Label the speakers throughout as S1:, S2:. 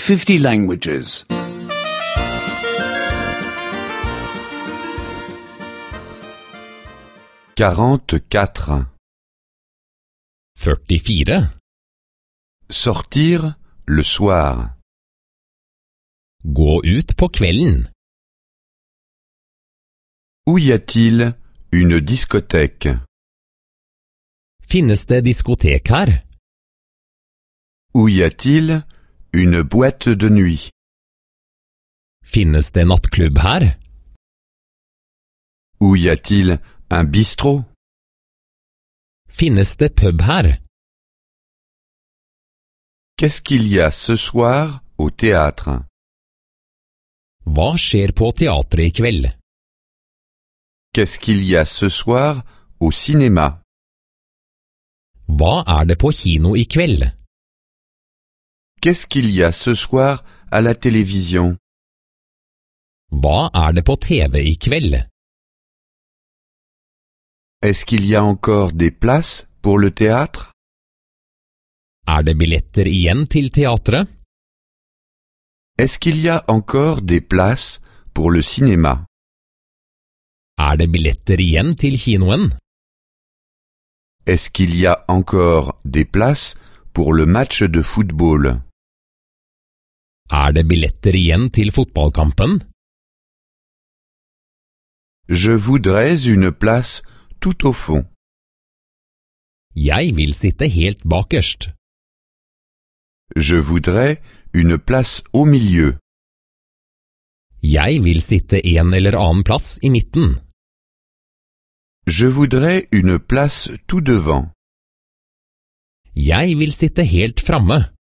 S1: 50 languages.
S2: 44.
S3: 44.
S2: Sortir le soir.
S3: Gå ut på kvelden.
S2: Où y a-t-il une discothèque?
S3: Finnes det diskotek her?
S2: Où y a-t-il une boîte de nuit?
S3: Finnes det nattklubb her?
S2: Où y a-t-il un bistrot?
S3: Finnes det pub her?
S2: Qu'est-ce qu'il y a ce soir au théâtre?
S3: Hva skjer på teatret i kveld?
S2: Qu'est-ce qu'il y a ce soir au cinéma?
S3: Hva det på kino i kveld?
S2: Qu'est-ce qu'il y a ce soir à la télévision?
S3: Hva det på TV i kveld?
S2: Est-ce qu'il y a encore des places pour le théâtre?
S3: Det billetter igjen til teatret?
S2: Est-ce qu'il y a encore des places pour le cinéma?
S3: Det billetter igjen til kinoen?
S2: Est-ce qu'il y a encore des places pour le match de football?
S3: Det billetter igjen til fotballkampen?
S2: Je voudrais une place tout au fond.
S3: Jeg vil sitte helt bakerst.
S2: Je voudrais une place au milieu.
S3: Jeg vil sitte en eller annen plass i midten.
S2: Je voudrais une place tout devant.
S3: Jeg vil sitte helt framme.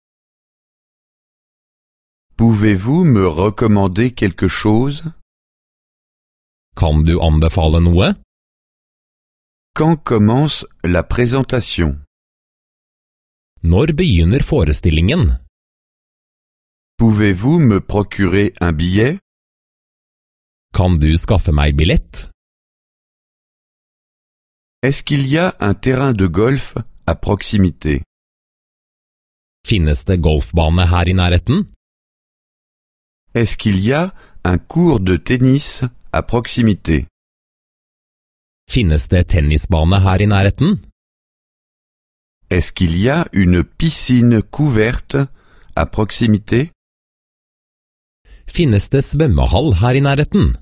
S2: Pouvez-vous me recommander quelque chose?
S3: Kan du anbefale noe?
S2: Quand commence la présentation?
S3: Når begynner forestillingen?
S2: Pouvez-vous me procurer un billet?
S3: Kan du skaffe meg billett?
S2: Est-ce qu'il y a un terrain de golf à proximité?
S3: Finnes det golfbane her i nærheten?
S2: Est-ce qu'il y a un court de tennis à proximité?
S3: Finnes det tennisbane her i nærheten?
S2: Est-ce qu'il y a une piscine couverte à proximité?
S3: Finnes det svømmehall her i nærheten?